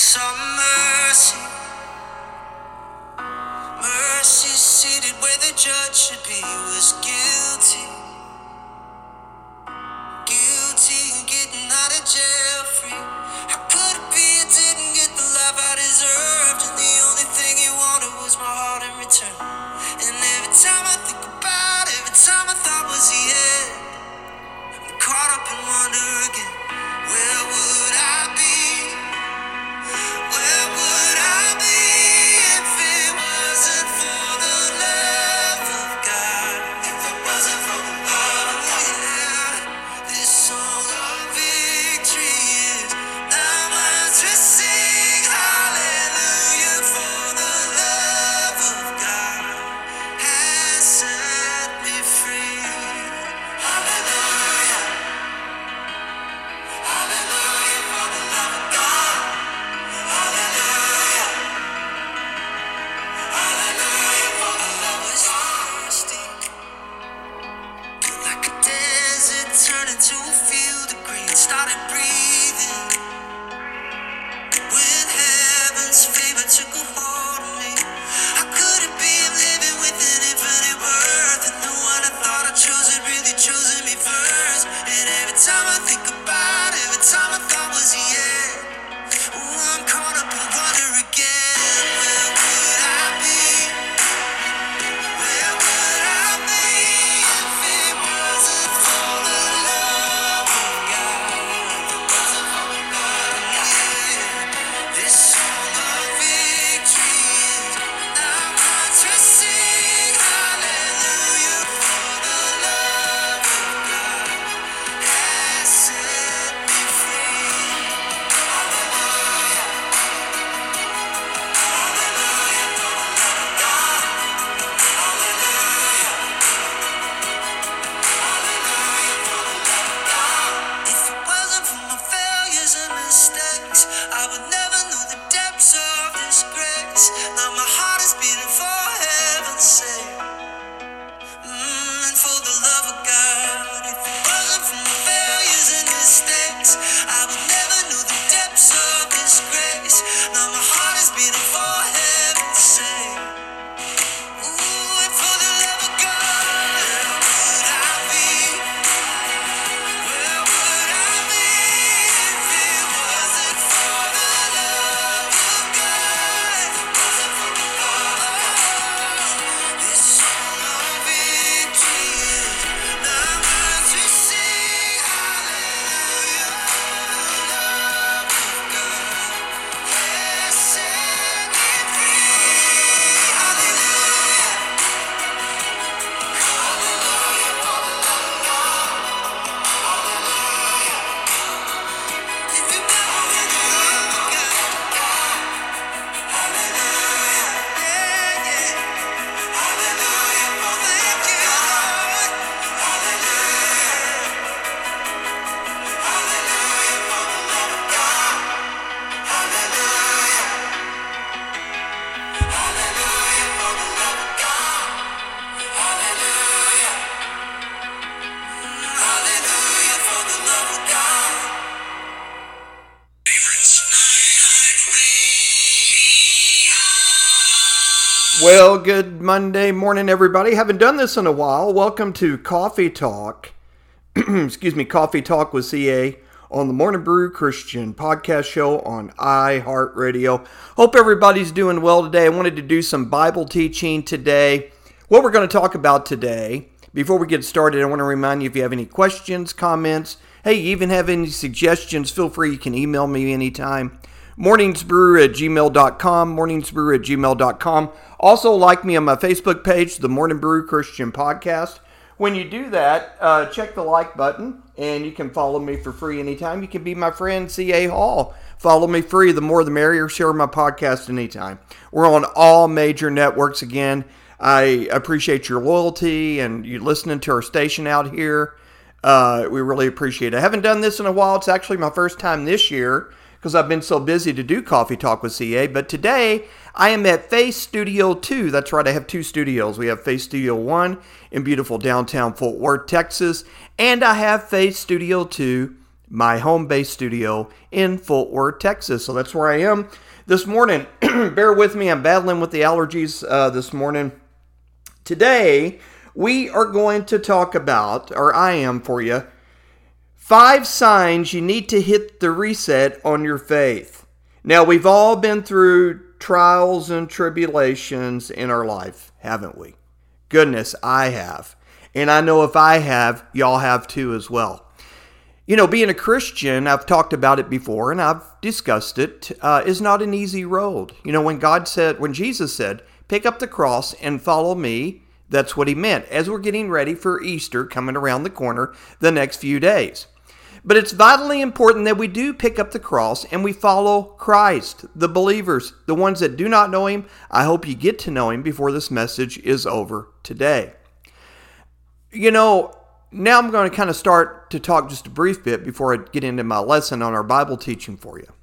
some mercy. Mercy seated where the judge should be was guilty. Guilty and getting out of jail free. How could it be I didn't get the life I deserved? And the only thing he wanted was my heart in return. And every time I think about it, every time I thought was the end, I'm caught up in wonder again. Where would I be? Where would I be if it wasn't for the love of God? If it wasn't for the love of God. Yeah. This song of victory is now mine to sing. Hallelujah, for the love of God has set me free. Hallelujah. Hallelujah, for the love of God. Hallelujah. Hallelujah, for the love was thirsty. Feel like a desert turned into a field of green. Started breathing when heaven's favor took a hold of me. How could it be I'm living with an infinite worth, and the one I thought I chose had really chosen me first? And every time I think about it, every time I thought was the end, oh, I'm caught up in wonder again. Where would I be? Where would I be if it wasn't for the love of God? If it wasn't for the love of God. This song of victory is now mine to sing. Hallelujah, for the love of God has set me free. Hallelujah. Hallelujah, for the love of God. Hallelujah. Hallelujah, for the love of God. If it wasn't for my failures and mistakes, I would never know the depths of this grace. Now my heart is beating for heaven's sake. And for the love of God. If it wasn't for my failures and mistakes, I would never know the depths of this grace. Now my heart is beating for heaven's sake. Ooh, and for the love of God, where would I be? Where would I be if it wasn't for the love of God? If it wasn't for the love of God. This song of victory is now mine to sing. Hallelujah, for the love of God has set me free. Hallelujah. Hallelujah, for the love of God. Hallelujah. If it wasn't for the love of God. Hallelujah. Yeah, yeah. Hallelujah, for the love of God. Hallelujah. Hallelujah, for the love of God. Hallelujah. Hallelujah, for the love of God. Hallelujah. Hallelujah, for the love of God. Well, good Monday morning, everybody. Haven't done this in a while. Welcome to Coffee Talk. Excuse me, Coffee Talk with CA on the Morning Brew Christian podcast show on iHeartRadio. Hope everybody's doing well today. I wanted to do some Bible teaching today. What we're going to talk about today, before we get started, I want to remind you if you have any questions, comments, hey, you even have any suggestions, feel free. You can email me anytime. morningsbrew@gmail.com, morningsbrew@gmail.com. Also, like me on my Facebook page, the Morning Brew Christian Podcast. When you do that, check the like button, and you can follow me for free anytime. You can be my friend, C.A. Hall. Follow me free. The more the merrier. Share my podcast anytime. We're on all major networks again. I appreciate your loyalty and you listening to our station out here. We really appreciate it. I haven't done this in a while. It's actually my first time this year because I've been so busy to do Coffee Talk with CA. But today, I am at Face Studio 2. That's right, I have two studios. We have Face Studio 1 in beautiful downtown Fort Worth, Texas. And I have Face Studio 2 my home-based studio in Fort Worth, Texas. So that's where I am this morning. Bear with me, I'm battling with the allergies this morning. Today, we are going to talk about, or I am for you, 5 signs you need to hit the reset on your faith. Now, we've all been through trials and tribulations in our life, haven't we? Goodness, I have. And I know if I have, y'all have too as well. You know, being a Christian, I've talked about it before and I've discussed it, is not an easy road. You know, when Jesus said, pick up the cross and follow me, that's what he meant, as we're getting ready for Easter coming around the corner the next few days. But it's vitally important that we do pick up the cross and we follow Christ, the believers, the ones that do not know him. I hope you get to know him before this message is over today. You know, now I'm going to kind of start to talk just a brief bit before I get into my lesson on our Bible teaching for you.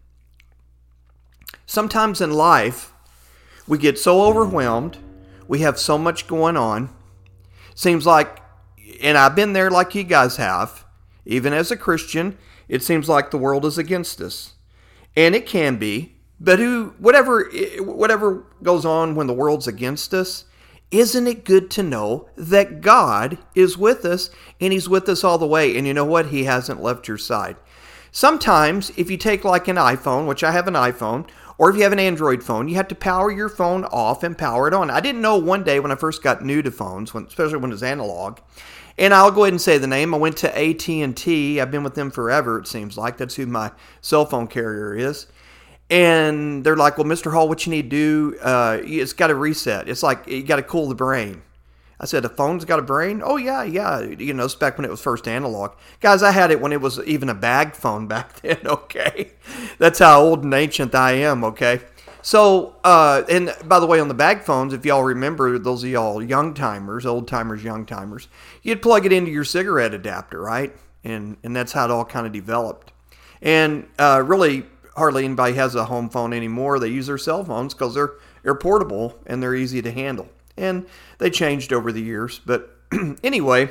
Sometimes in life, we get so overwhelmed, we have so much going on. Seems like, and I've been there like you guys have, even as a Christian, it seems like the world is against us. And it can be, but whatever goes on when the world's against us, isn't it good to know that God is with us and he's with us all the way? And you know what? He hasn't left your side. Sometimes if you take like an iPhone, which I have an iPhone, or if you have an Android phone, you have to power your phone off and power it on. I didn't know one day when I first got new to phones, especially when it was analog. And I'll go ahead and say the name. I went to AT&T. I've been with them forever, it seems like. That's who my cell phone carrier is. And they're like, well, Mr. Hall, what you need to do, it's got to reset. It's like you got to cool the brain. I said, a phone's got a brain? Oh, yeah. You know, it's back when it was first analog. Guys, I had it when it was even a bag phone back then, okay? That's how old and ancient I am, okay? So, and by the way, on the bag phones, if y'all remember, those of y'all young-timers, old-timers, young-timers, you'd plug it into your cigarette adapter, right? And that's how it all kind of developed. And really, hardly anybody has a home phone anymore. They use their cell phones because they're portable and they're easy to handle. And they changed over the years. But anyway,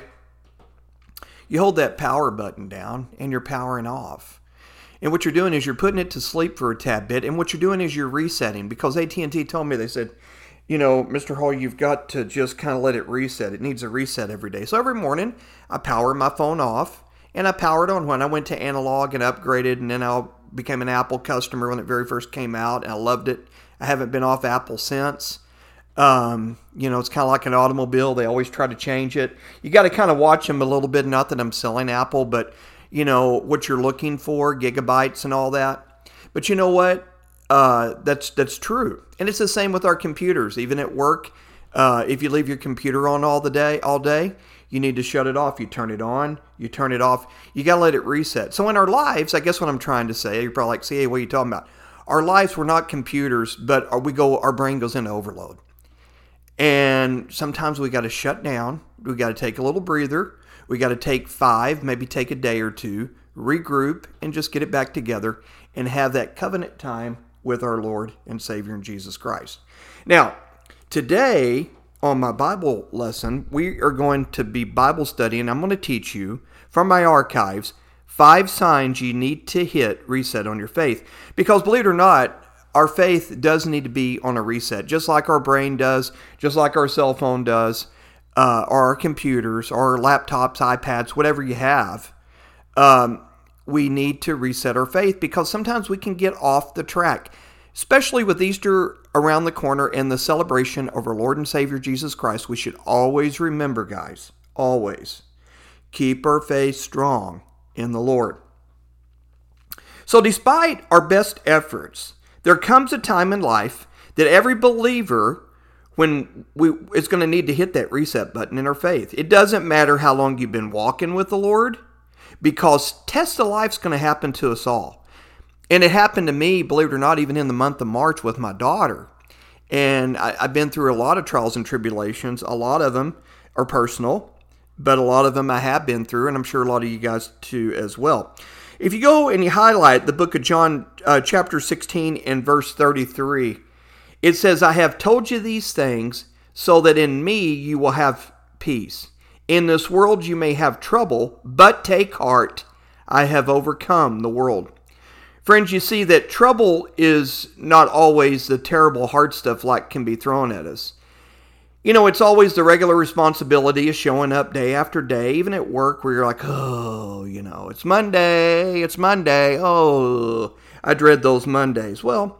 you hold that power button down and you're powering off. And what you're doing is you're putting it to sleep for a tad bit. And what you're doing is you're resetting. Because AT&T told me, they said, you know, Mr. Hall, you've got to just kind of let it reset. It needs a reset every day. So every morning, I power my phone off. And I powered on when I went to analog and upgraded. And then I became an Apple customer when it very first came out. And I loved it. I haven't been off Apple since. You know, it's kind of like an automobile. They always try to change it. You got to kind of watch them a little bit. Not that I'm selling Apple, but you know, what you're looking for, gigabytes and all that. But you know what? That's true. And it's the same with our computers. Even at work, if you leave your computer on all day, you need to shut it off. You turn it on, you turn it off. You got to let it reset. So in our lives, I guess what I'm trying to say, you're probably like, hey, what are you talking about? Our lives were not computers, but our brain goes into overload. And sometimes we got to shut down. We got to take a little breather. We got to take 5, maybe take a day or 2, regroup, and just get it back together and have that covenant time with our Lord and Savior in Jesus Christ. Now, today on my Bible lesson, we are going to be Bible studying. I'm going to teach you from my archives 5 signs you need to hit reset on your faith. Because believe it or not, our faith does need to be on a reset, just like our brain does, just like our cell phone does. Or our computers, or our laptops, iPads, whatever you have, we need to reset our faith because sometimes we can get off the track, especially with Easter around the corner and the celebration of our Lord and Savior Jesus Christ. We should always remember, guys, always keep our faith strong in the Lord. So despite our best efforts, there comes a time in life that every believer it's going to need to hit that reset button in our faith. It doesn't matter how long you've been walking with the Lord, because test of life's going to happen to us all. And it happened to me, believe it or not, even in the month of March with my daughter. And I've been through a lot of trials and tribulations. A lot of them are personal, but a lot of them I have been through, and I'm sure a lot of you guys too as well. If you go and you highlight the book of John, chapter 16 and verse 33, it says, I have told you these things so that in me you will have peace. In this world you may have trouble, but take heart. I have overcome the world. Friends, you see that trouble is not always the terrible hard stuff like can be thrown at us. It's always the regular responsibility of showing up day after day, even at work, where you're like, oh, it's Monday. Oh, I dread those Mondays. Well,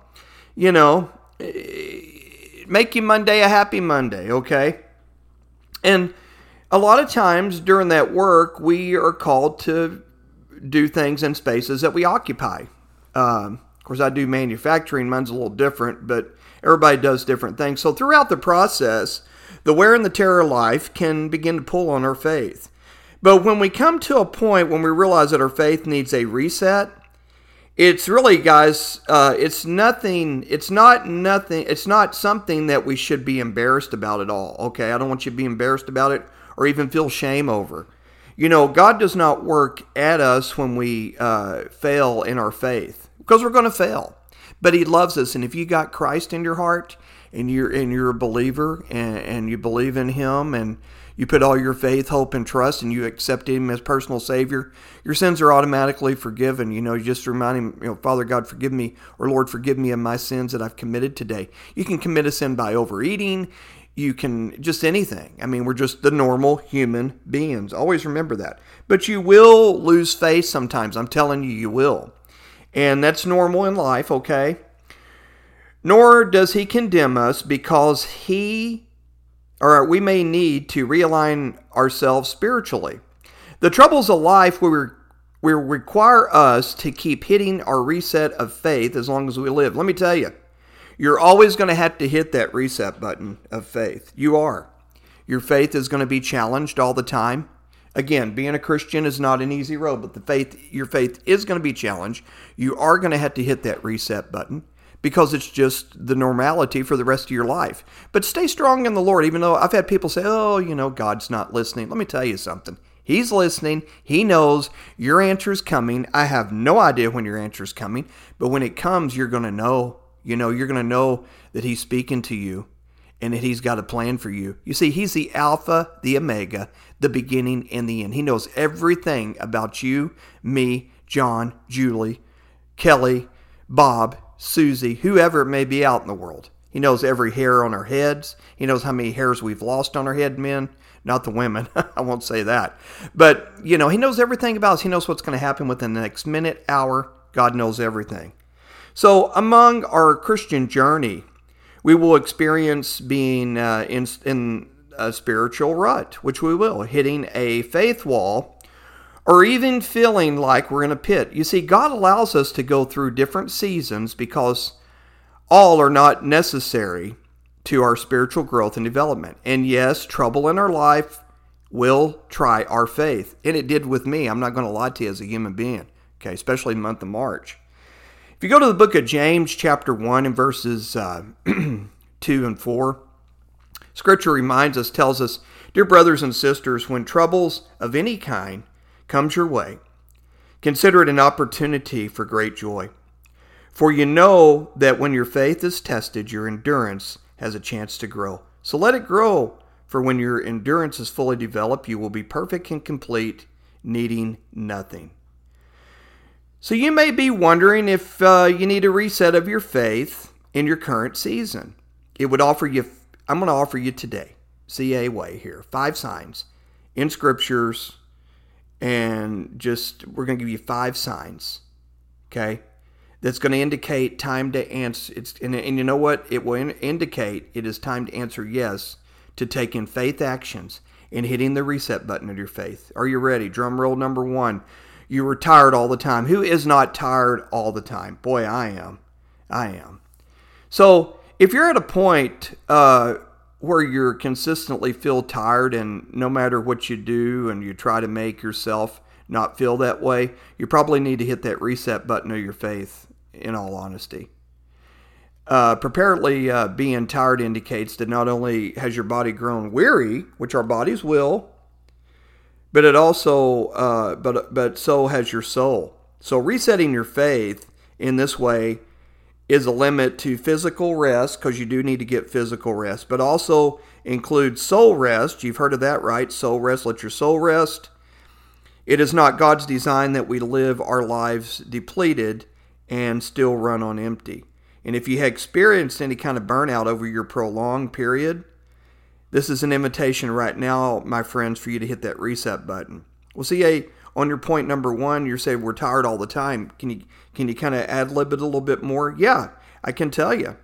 make your Monday a happy Monday, okay? And a lot of times during that work, we are called to do things in spaces that we occupy. Of course, I do manufacturing. Mine's a little different, but everybody does different things. So throughout the process, the wear and the tear of life can begin to pull on our faith. But when we come to a point when we realize that our faith needs a reset, it's really, guys, it's not something that we should be embarrassed about at all. Okay, I don't want you to be embarrassed about it or even feel shame over. God does not work at us when we fail in our faith, because we're going to fail. But He loves us, and if you got Christ in your heart, and you're a believer, and you believe in Him, and you put all your faith, hope, and trust, and you accept Him as personal Savior, your sins are automatically forgiven. You just remind Him, Father God, forgive me, or Lord, forgive me of my sins that I've committed today. You can commit a sin by overeating. You can just anything. We're just the normal human beings. Always remember that. But you will lose faith sometimes. I'm telling you, you will. And that's normal in life, okay? Nor does He condemn us, because we may need to realign ourselves spiritually. The troubles of life will require us to keep hitting our reset of faith as long as we live. Let me tell you, you're always going to have to hit that reset button of faith. You are. Your faith is going to be challenged all the time. Again, being a Christian is not an easy road, but your faith is going to be challenged. You are going to have to hit that reset button, because it's just the normality for the rest of your life. But stay strong in the Lord, even though I've had people say, God's not listening. Let me tell you something. He's listening. He knows your answer is coming. I have no idea when your answer is coming, but when it comes, you're going to know. You're going to know that He's speaking to you and that He's got a plan for you. You see, He's the Alpha, the Omega, the beginning and the end. He knows everything about you, me, John, Julie, Kelly, Bob, Susie, whoever it may be out in the world. He knows every hair on our heads. He knows how many hairs we've lost on our head, men. Not the women. I won't say that. But, He knows everything about us. He knows what's going to happen within the next minute, hour. God knows everything. So among our Christian journey, we will experience being in a spiritual rut, which we will, hitting a faith wall, or even feeling like we're in a pit. You see, God allows us to go through different seasons because all are not necessary to our spiritual growth and development. And yes, trouble in our life will try our faith. And it did with me. I'm not going to lie to you as a human being, okay, especially in the month of March. If you go to the book of James, chapter 1, and verses 2 and 4, Scripture tells us, dear brothers and sisters, when troubles of any kind comes your way, consider it an opportunity for great joy. For you know that when your faith is tested, your endurance has a chance to grow. So let it grow, for when your endurance is fully developed, you will be perfect and complete, needing nothing. So you may be wondering if you need a reset of your faith in your current season. I'm going to offer you today, CA way here, 5 signs in Scriptures, and we're going to give you 5 signs, okay, that's going to indicate time to answer. And you know what? It will indicate it is time to answer yes to taking faith actions and hitting the reset button of your faith. Are you ready? Drum roll number 1. You were tired all the time. Who is not tired all the time? Boy, I am. So if you're at a point where you consistently feel tired, and no matter what you do and you try to make yourself not feel that way, you probably need to hit that reset button of your faith, in all honesty. Apparently, being tired indicates that not only has your body grown weary, which our bodies will, but it also, but so has your soul. So resetting your faith in this way is a limit to physical rest, because you do need to get physical rest, but also includes soul rest. You've heard of that, right? Soul rest, let your soul rest. It is not God's design that we live our lives depleted and still run on empty. And if you have experienced any kind of burnout over your prolonged period, this is an invitation right now, my friends, for you to hit that reset button. Well, see, on your point number one, you're saying we're tired all the time. Can you kind of ad-lib it a little bit more? Yeah, I can tell you.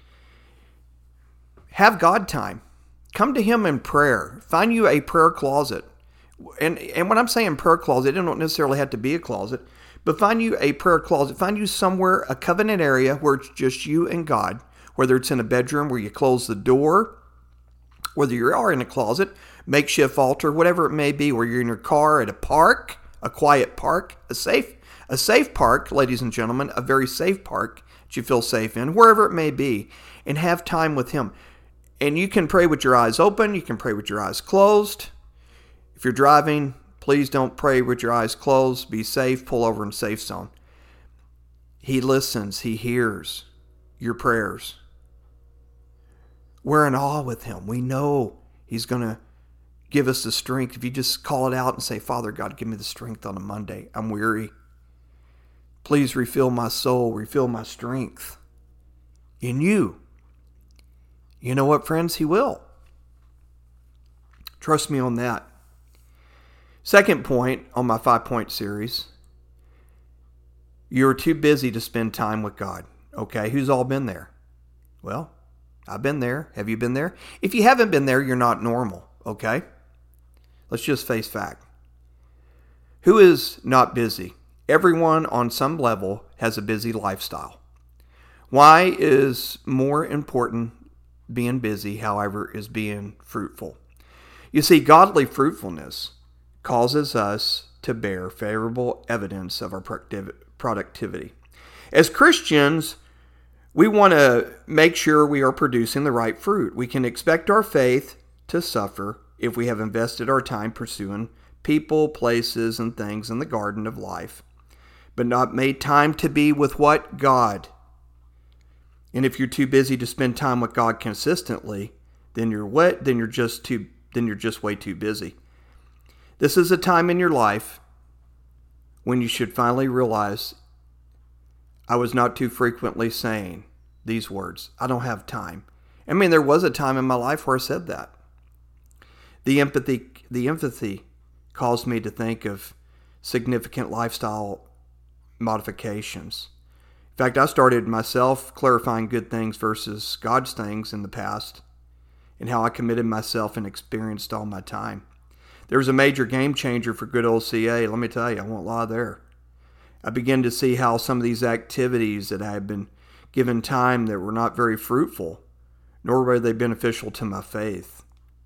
Have God time. Come to Him in prayer. Find you a prayer closet. And when I'm saying prayer closet, it don't necessarily have to be a closet, but find you a prayer closet. Find you somewhere, a covenant area where it's just you and God, whether it's in a bedroom where you close the door, whether you are in a closet, makeshift altar, whatever it may be, where you're in your car, at a park, a quiet park, a safe park, ladies and gentlemen, a very safe park that you feel safe in, wherever it may be, and have time with Him. And you can pray with your eyes open. You can pray with your eyes closed. If you're driving, please don't pray with your eyes closed. Be safe. Pull over in safe zone. He listens. He hears your prayers. We're in awe with Him. We know He's going to give us the strength. If you just call it out and say, Father God, give me the strength on a Monday. I'm weary. Please refill my soul. Refill my strength in you. You know what, friends? He will. Trust me on that. Second point on my 5-point series, you're too busy to spend time with God. Okay, who's all been there? Well, I've been there. Have you been there? If you haven't been there, you're not normal. Okay? Let's just face fact. Who is not busy? Everyone on some level has a busy lifestyle. Why is more important being busy, however, is being fruitful? You see, godly fruitfulness causes us to bear favorable evidence of our productivity. As Christians, we want to make sure we are producing the right fruit. We can expect our faith to suffer if we have invested our time pursuing people, places, and things in the garden of life, but not made time to be with what? God. And if you're too busy to spend time with God consistently, then you're just way too busy. This is a time in your life when you should finally realize I was not too frequently saying these words. I don't have time. I mean, there was a time in my life where I said that. The empathy caused me to think of significant lifestyle modifications. In fact, I started myself clarifying good things versus God's things in the past, and how I committed myself and experienced all my time. There was a major game changer for good old CA. Let me tell you, I won't lie there. I began to see how some of these activities that I had been given time that were not very fruitful, nor were they beneficial to my faith.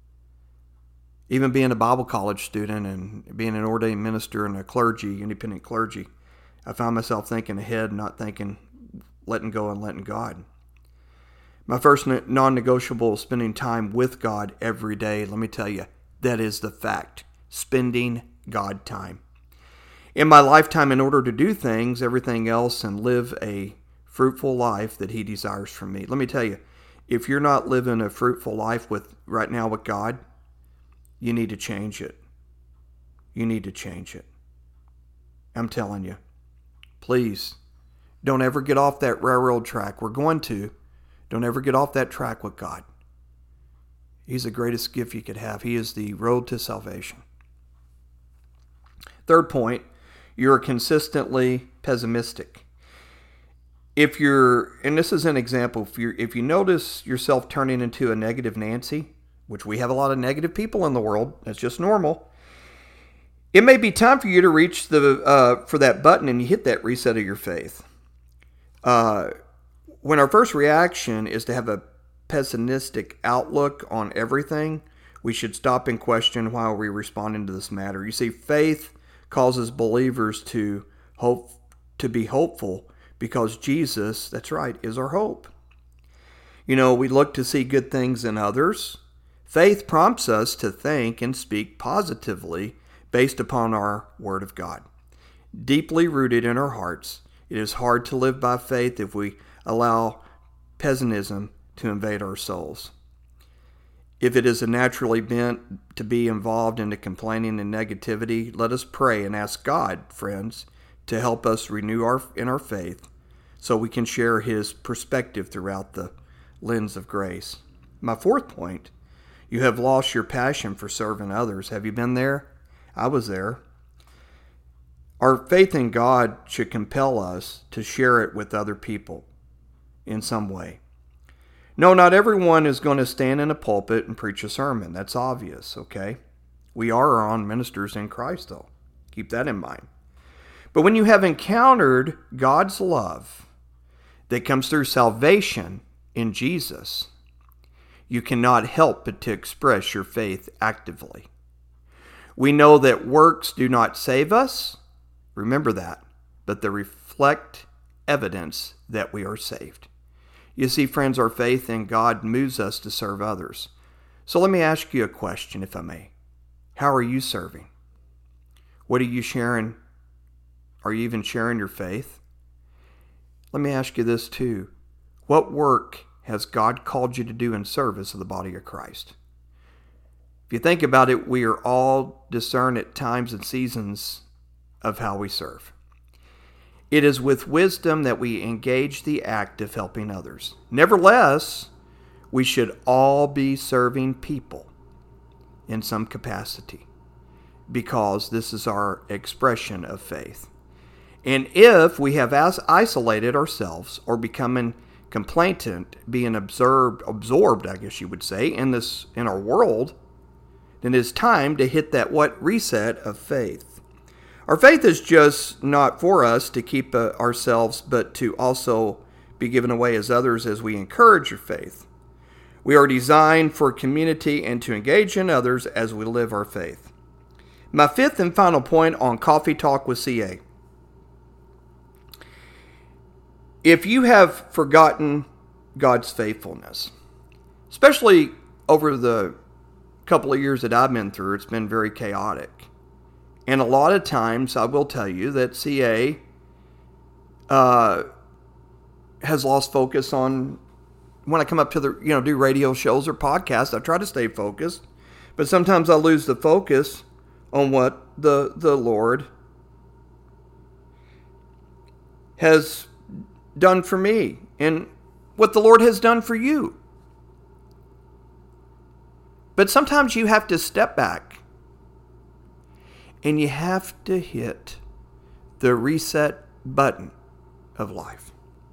Even being a Bible college student and being an ordained minister and a clergy, independent clergy, I found myself thinking ahead, not thinking, letting go and letting God. My first non-negotiable is spending time with God every day. Let me tell you, that is the fact. Spending God time. In my lifetime, in order to do things, everything else, and live a fruitful life that He desires from me. Let me tell you, if you're not living a fruitful life right now with God, you need to change it. You need to change it. I'm telling you. Please, don't ever get off that railroad track. Don't ever get off that track with God. He's the greatest gift you could have. He is the road to salvation. Third point, you're consistently pessimistic. And this is an example, if you notice yourself turning into a negative Nancy, which we have a lot of negative people in the world, that's just normal, it may be time for you to reach for that button and you hit that reset of your faith. When our first reaction is to have a pessimistic outlook on everything, we should stop and question why we responding to this matter. You see, faith causes believers to be hopeful because Jesus, that's right, is our hope. You know, we look to see good things in others. Faith prompts us to think and speak positively based upon our Word of God. Deeply rooted in our hearts, it is hard to live by faith if we allow pessimism to invade our souls. If it is a naturally bent to be involved into complaining and negativity, let us pray and ask God, friends, to help us renew our faith so we can share His perspective throughout the lens of grace. My fourth point, you have lost your passion for serving others. Have you been there? I was there. Our faith in God should compel us to share it with other people in some way. No, not everyone is going to stand in a pulpit and preach a sermon. That's obvious, okay? We are our own ministers in Christ, though. Keep that in mind. But when you have encountered God's love that comes through salvation in Jesus, you cannot help but to express your faith actively. We know that works do not save us. Remember that. But they reflect evidence that we are saved. You see, friends, our faith in God moves us to serve others. So let me ask you a question, if I may. How are you serving? What are you sharing? Are you even sharing your faith? Let me ask you this too. What work has God called you to do in service of the body of Christ? If you think about it, we are all discerned at times and seasons of how we serve. It is with wisdom that we engage the act of helping others. Nevertheless, we should all be serving people in some capacity because this is our expression of faith. And if we have isolated ourselves or becoming complainant, being absorbed, I guess you would say, in our world, then it's time to hit that reset of faith. Our faith is just not for us to keep ourselves, but to also be given away as others as we encourage your faith. We are designed for community and to engage in others as we live our faith. My fifth and final point on Coffee Talk with CA. If you have forgotten God's faithfulness, especially over the couple of years that I've been through, it's been very chaotic. And a lot of times, I will tell you that CA has lost focus on, when I come up to do radio shows or podcasts, I try to stay focused. But sometimes I lose the focus on what the Lord has done for me and what the Lord has done for you. But sometimes you have to step back and you have to hit the reset button of life.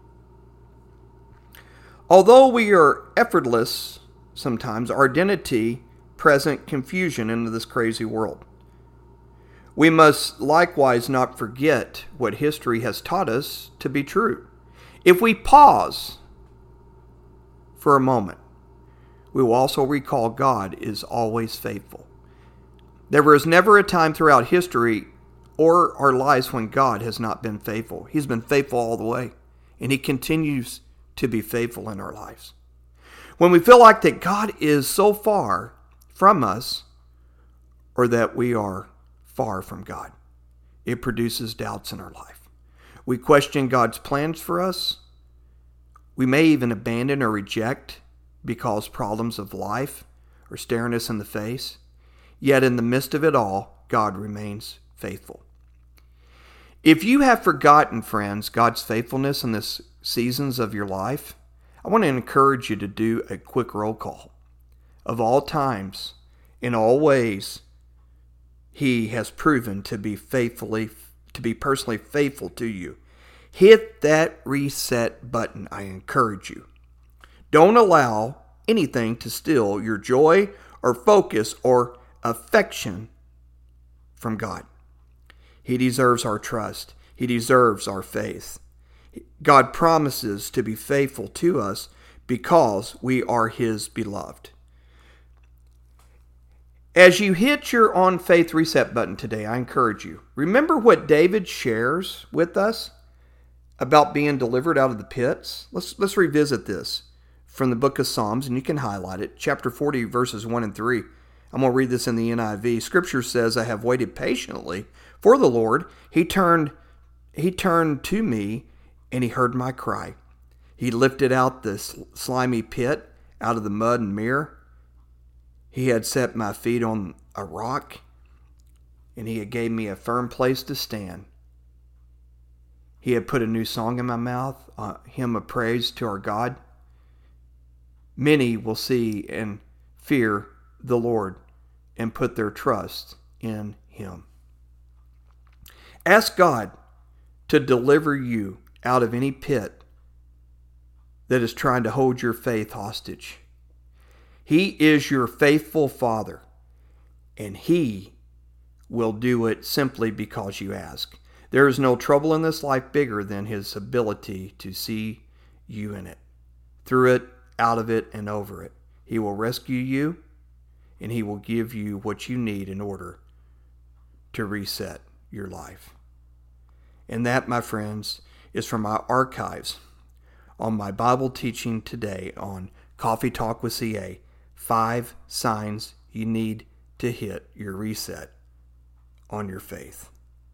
Although we are effortless sometimes, our identity present confusion into this crazy world. We must likewise not forget what history has taught us to be true. If we pause for a moment, we will also recall God is always faithful. There was never a time throughout history or our lives when God has not been faithful. He's been faithful all the way, and He continues to be faithful in our lives. When we feel like that God is so far from us or that we are far from God, it produces doubts in our life. We question God's plans for us. We may even abandon or reject because problems of life are staring us in the face. Yet in the midst of it all, God remains faithful. If you have forgotten, friends, God's faithfulness in the seasons of your life, I want to encourage you to do a quick roll call. Of all times, in all ways, He has proven to be personally faithful to you. Hit that reset button, I encourage you. Don't allow anything to steal your joy or focus or affection from God. He deserves our trust. He deserves our faith. God promises to be faithful to us because we are His beloved. As you hit your on faith reset button today, I encourage you. Remember what David shares with us about being delivered out of the pits? Let's revisit this from the book of Psalms, and you can highlight it. Chapter 40, verses 1 and 3. I'm going to read this in the NIV. Scripture says, I have waited patiently for the Lord. He turned to me, and He heard my cry. He lifted out the slimy pit out of the mud and mire, He had set my feet on a rock, and he had gave me a firm place to stand. He had put a new song in my mouth, a hymn of praise to our God. Many will see and fear the Lord and put their trust in him. Ask God to deliver you out of any pit that is trying to hold your faith hostage. He is your faithful Father, and he will do it simply because you ask. There is no trouble in this life bigger than his ability to see you in it, through it, out of it, and over it. He will rescue you, and he will give you what you need in order to reset your life. And that, my friends, is from my archives on my Bible teaching today on Coffee Talk with CA. 5 signs you need to hit your reset on your faith.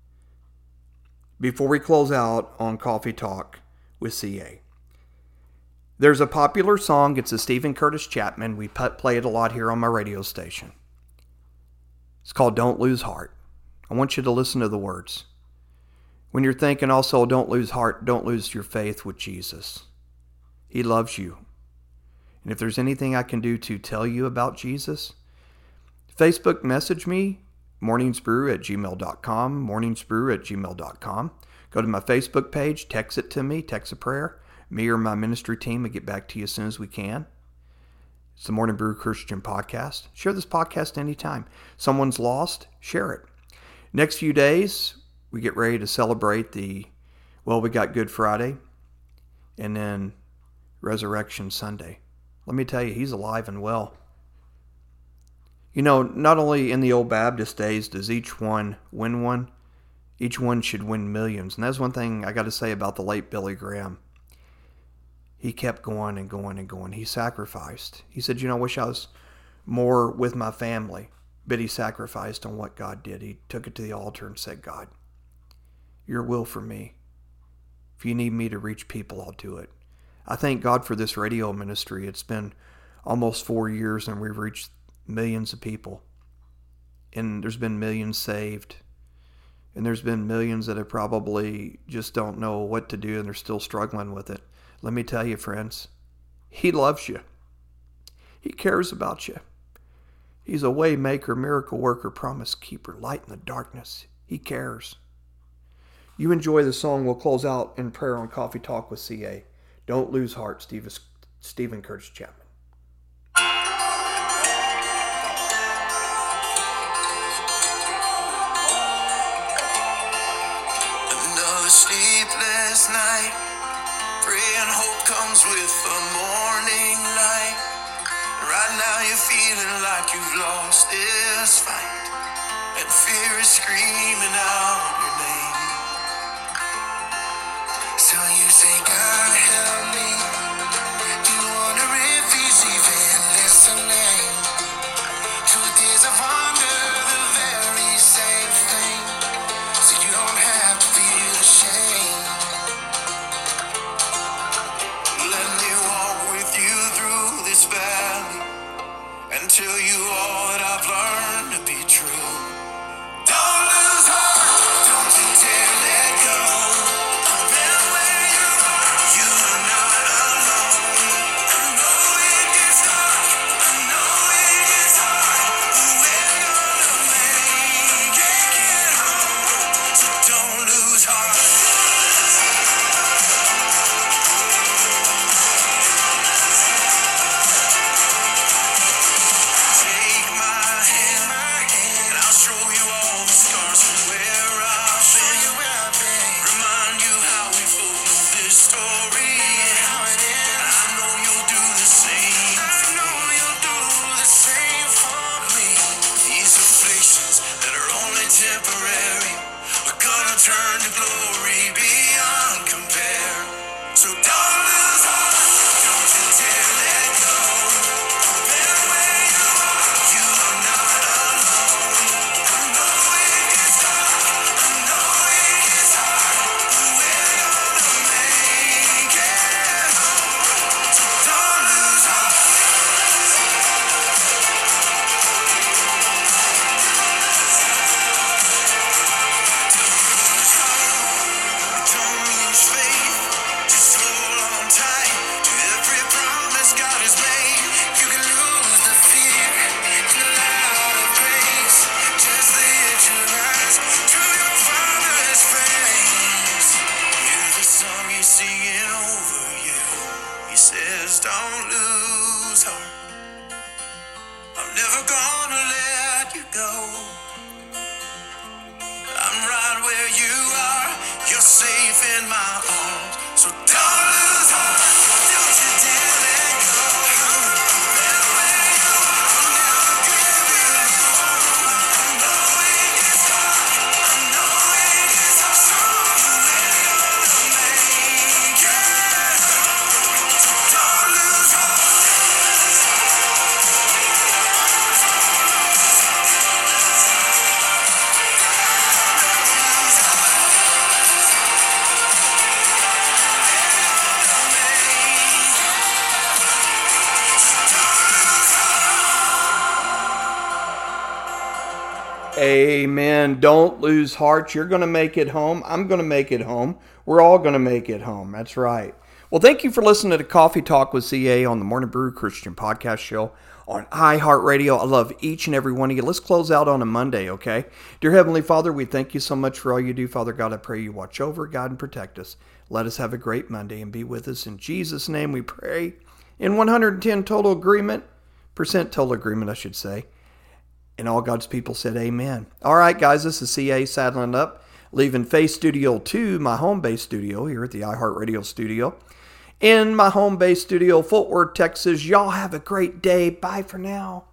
Before we close out on Coffee Talk with CA, there's a popular song. It's a Stephen Curtis Chapman. We play it a lot here on my radio station. It's called Don't Lose Heart. I want you to listen to the words. When you're thinking also, don't lose heart, don't lose your faith with Jesus. He loves you. And if there's anything I can do to tell you about Jesus, Facebook message me, morningsbrew@gmail.com, morningsbrew@gmail.com. Go to my Facebook page, text it to me, text a prayer. Me or my ministry team will get back to you as soon as we can. It's the Morning Brew Christian Podcast. Share this podcast anytime. Someone's lost, share it. Next few days, we get ready to celebrate we got Good Friday and then Resurrection Sunday. Let me tell you, he's alive and well. You know, not only in the old Baptist days does each one win one, each one should win millions. And that's one thing I got to say about the late Billy Graham. He kept going and going and going. He sacrificed. He said, I wish I was more with my family. But he sacrificed on what God did. He took it to the altar and said, God, your will for me. If you need me to reach people, I'll do it. I thank God for this radio ministry. It's been almost 4 years and we've reached millions of people. And there's been millions saved. And there's been millions that have probably just don't know what to do and they're still struggling with it. Let me tell you, friends, he loves you. He cares about you. He's a way maker, miracle worker, promise keeper, light in the darkness. He cares. You enjoy the song. We'll close out in prayer on Coffee Talk with CA. Don't lose heart, Stephen Curtis Chapman. Another sleepless night. Pray and hope comes with the morning light. Right now you're feeling like you've lost this fight, and fear is screaming out your name. So you say, God help me. You wonder if he's even listening. Truth is I wonder the very same thing. So you don't have to feel ashamed. Let me walk with you through this valley and tell you all that I've learned to be true. Don't lose heart, don't you dare let go. I've been where you are, you are not alone. I know it gets hard, I know it gets hard, but we're gonna make it get home. So don't lose heart. Take my hand, and I'll just don't lose heart. I'm never gonna let you go. I'm right where you are. You're safe in my arms. So don't lose heart. Don't you dare let go. Right where you are, I'll never give you up. I know it gets hard. I know it gets strong. We're gonna make it. So don't lose heart. Amen. Don't lose heart. You're going to make it home. I'm going to make it home. We're all going to make it home. That's right. Well, thank you for listening to Coffee Talk with CA on the Morning Brew Christian Podcast Show on iHeartRadio. I love each and every one of you. Let's close out on a Monday, okay? Dear Heavenly Father, we thank you so much for all you do. Father God, I pray you watch over, guide, and protect us. Let us have a great Monday and be with us. In Jesus' name we pray. In 110 total agreement, I should say. And all God's people said amen. All right, guys, this is CA saddling up, leaving Faith Studio 2, my home base studio here at the iHeartRadio studio. In my home base studio, Fort Worth, Texas. Y'all have a great day. Bye for now.